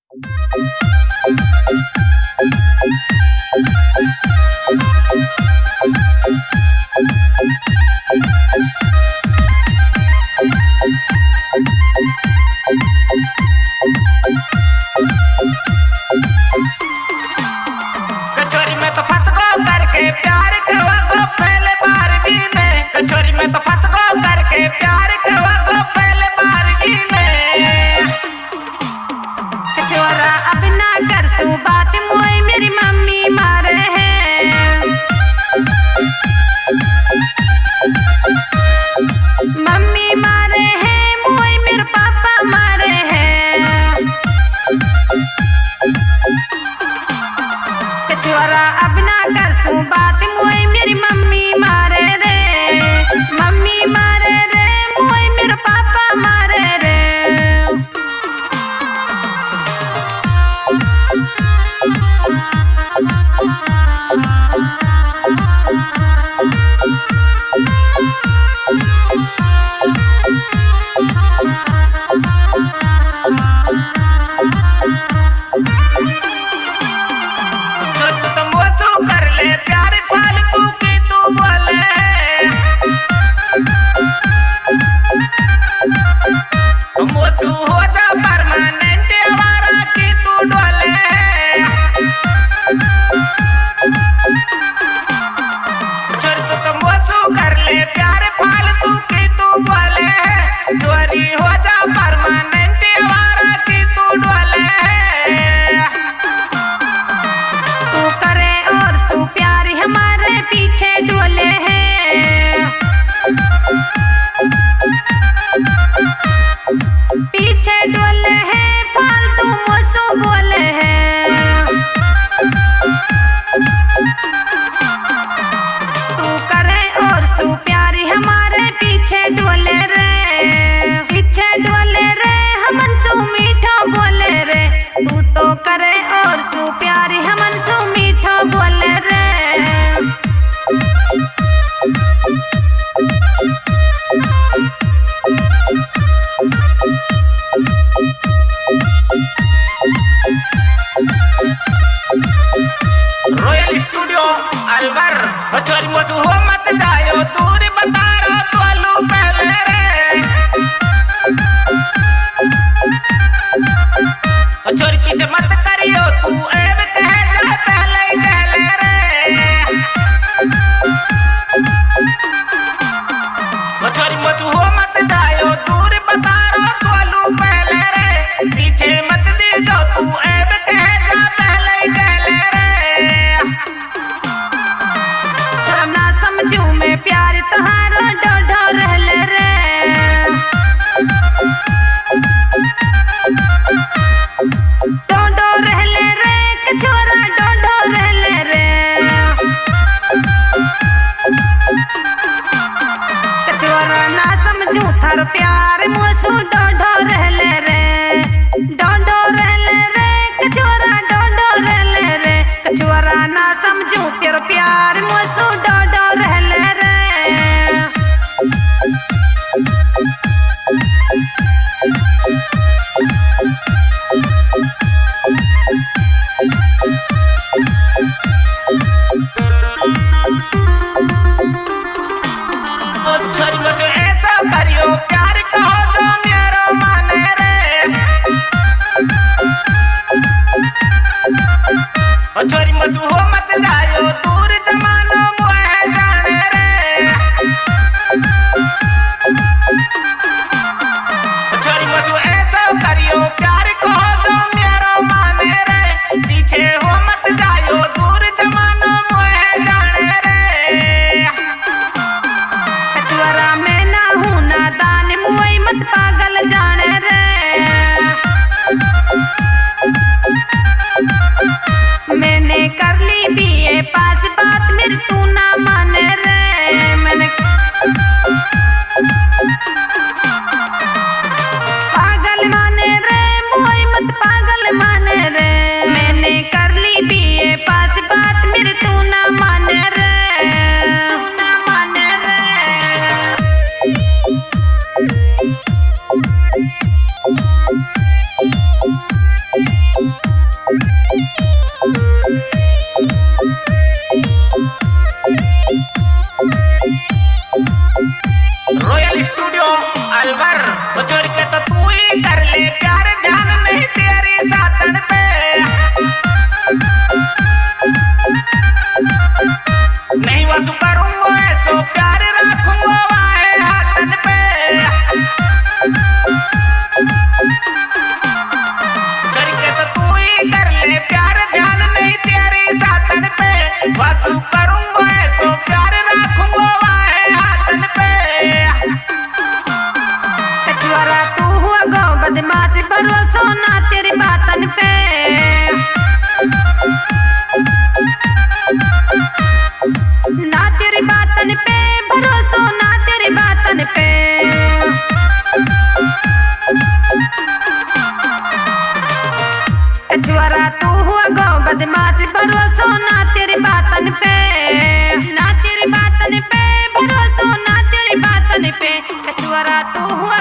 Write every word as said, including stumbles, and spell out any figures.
कचोरी में तो फंस गो करके प्यार कवा गो पहले बारवी में। कचोरी में तो फंस गो करके प्यार कवा गो पहले बारवी में। कचोरा अब ना कर सू बात मोए मेरी मम्मी मारे हैं। मम्मी मारे हैं मोए मेरे पापा मारे हैं। कचोरा अब ना कर सू बात मोए मेरी मम्मी मारे रे। मम्मी मारे रे मोए मेरे पापा मारे रे। प्यार फालतू की तू बोले मोचू हो जा परमानेंट वारा की तू डोले। चोरी तो तुम मोचू कर ले प्यार फालतू की तू बोले। चोरी हो जा परमानेंट वारा की तू डोले। तू करे और तू प्यार हमारे पीछे डोले हैं। पीछे डोले हैं फालतू मोसू बोले हैं। तू करे और तू प्यार हमारे पीछे डोले रे। पीछे डोले रे हमन सू मीठा बोले रे। तू तो करे और तू प्यार हमन सू मीठा बोले रे। Royal studio Alwar. चोरी मोचू हो मत जायो दूर बता रहा तो आलू पहले रे। चोरी पीछे मत करियो तू एब कह जा पहले ही पहले रे। चोरी मोचू हो मत जायो दूर बता रहा तो आलू पहले रे। पीछे मत दी जो तू एब कह जा पहले ही पहले रे। ना समझू मैं प्यार तुम्हारा डोडो रहले रे। डोडो रहले रे कचोरा डोडो रहले रे। कचोरा ना समझू थार प्यार मोसू डोडो रहले रे। डोडो रहले रे कचोरा डोडो रहले रे। कचोरा ना समझू तेरा प्यार मोसू डोडो रहले रे। चोरी मोचू ऐसा करियो प्यार कहो जो मेरा माने रे। चोरी मोचू हो मत जायो दूर जमानो मोहे जाने रे। चोरी मोचू ऐसा करियो प्यार कहो जो मेरा माने रे। पीछे हो मत जायो दूर जमानो मोहे जाने रे। कचोरा मैं ना हूँ नादान मुई मत पागल जाने रे। मैंने कर ली भी ये पास बात मेरी तू ना माने रे। मैंने पागल माने रे मुई मत पागल माने रे। मैंने कर ली भी ये पास बात मेरी तू ना माने रे। तू ना माने रे। Thank you. कछुआरा तू हुआ गो बदमाश भरोसो ना तेरी बातन पे, ना तेरी बातन पे भरोसो ना तेरी बातन पे। कछुआरा तू हुआ